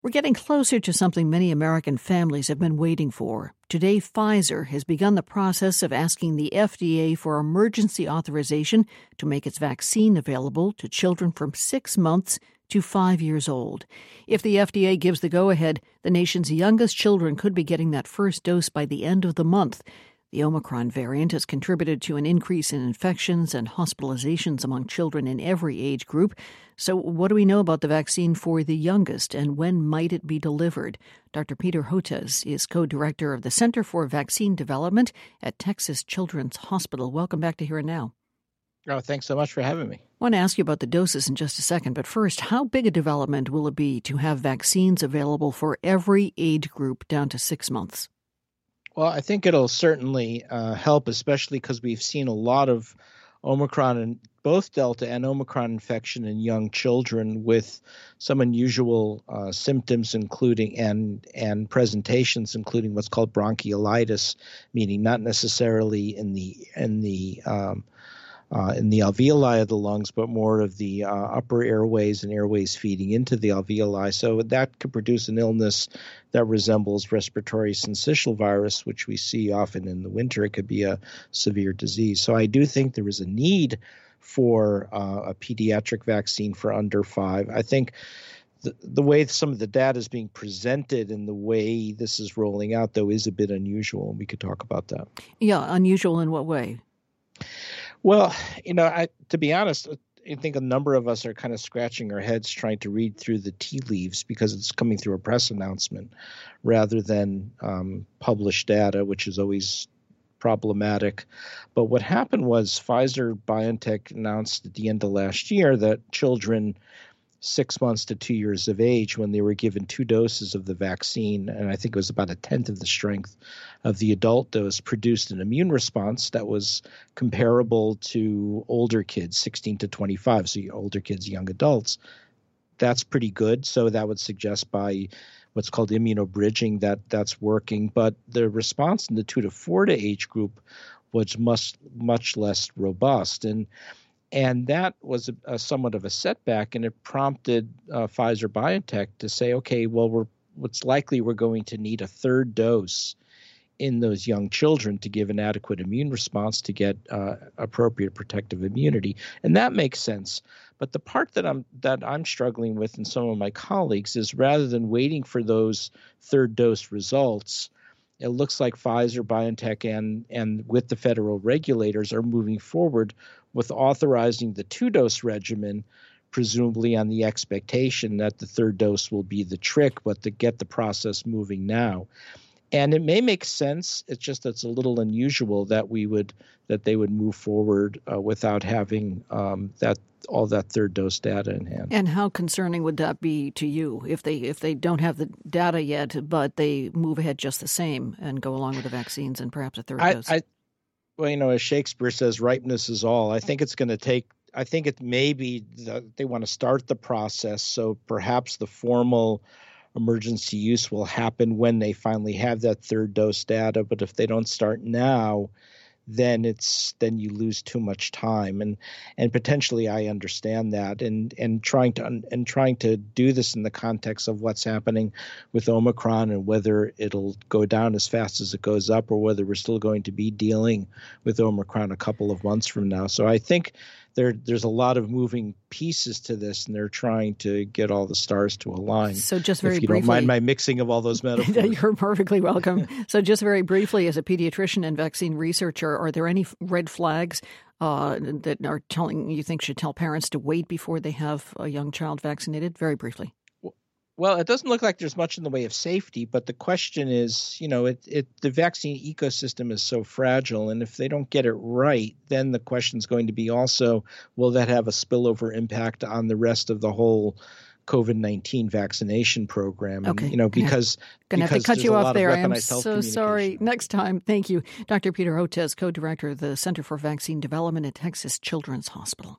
We're getting closer to something many American families have been waiting for. Today, Pfizer has begun the process of asking the FDA for emergency authorization to make its vaccine available to children from 6 months to 5 years old. If the FDA gives the go-ahead, the nation's youngest children could be getting that first dose by the end of the month. The Omicron variant has contributed to an increase in infections and hospitalizations among children in every age group. So what do we know about the vaccine for the youngest, and when might it be delivered? Dr. Peter Hotez is co-director of the Center for Vaccine Development at Texas Children's Hospital. Welcome back to Here and Now. Oh, thanks so much for having me. I want to ask you about the doses in just a second, but first, how big a development will it be to have vaccines available for every age group down to 6 months? Well, I think it'll certainly help, especially because we've seen a lot of Omicron and both Delta and Omicron infection in young children with some unusual symptoms, including and presentations, including what's called bronchiolitis, meaning not necessarily in the alveoli of the lungs, but more of the upper airways and airways feeding into the alveoli. So that could produce an illness that resembles respiratory syncytial virus, which we see often in the winter. It could be a severe disease. So I do think there is a need for a pediatric vaccine for under 5. I think the way some of the data is being presented and the way this is rolling out, though, is a bit unusual. We could talk about that. Yeah, unusual in what way? Well, to be honest, I think a number of us are kind of scratching our heads trying to read through the tea leaves because it's coming through a press announcement rather than published data, which is always problematic. But what happened was Pfizer-BioNTech announced at the end of last year that children 6 months to 2 years of age, when they were given 2 doses of the vaccine, and I think it was about a tenth of the strength of the adult dose, produced an immune response that was comparable to older kids, 16 to 25, so older kids, young adults. That's pretty good. So that would suggest by what's called immunobridging that that's working. But the response in the 2 to 4 to age group was much less robust. And that was a somewhat of a setback, and it prompted Pfizer-BioNTech to say, okay, well, what's likely we're going to need a third dose in those young children to give an adequate immune response to get appropriate protective immunity. And that makes sense. But the part that I'm struggling with, and some of my colleagues, is rather than waiting for those third dose results, it looks like Pfizer, BioNTech, and with the federal regulators are moving forward with authorizing the 2-dose regimen, presumably on the expectation that the third dose will be the trick, but to get the process moving now. And it may make sense. It's just it's a little unusual that they would move forward without having all that third dose data in hand. And how concerning would that be to you if they don't have the data yet, but they move ahead just the same and go along with the vaccines and perhaps a third dose? Well, as Shakespeare says, ripeness is all. I think it's going to take. I think it may be that they want to start the process, so perhaps the formal emergency use will happen when they finally have that third dose data. But if they don't start now, then you lose too much time, and potentially I understand that, and trying to do this in the context of what's happening with Omicron and whether it'll go down as fast as it goes up or whether we're still going to be dealing with Omicron a couple of months from now. So I think there's a lot of moving pieces to this, and they're trying to get all the stars to align. So just very briefly, briefly, don't mind my mixing of all those metaphors. You're perfectly welcome. So just very briefly, as a pediatrician and vaccine researcher, are there any red flags that are you think should tell parents to wait before they have a young child vaccinated? Very briefly. Well, it doesn't look like there's much in the way of safety, but the question is, the vaccine ecosystem is so fragile, and if they don't get it right, then the question is going to be also, will that have a spillover impact on the rest of the whole COVID-19 vaccination program? Okay. Because going to have to cut you off there. I am so sorry. Next time. Thank you. Dr. Peter Hotez, co-director of the Center for Vaccine Development at Texas Children's Hospital.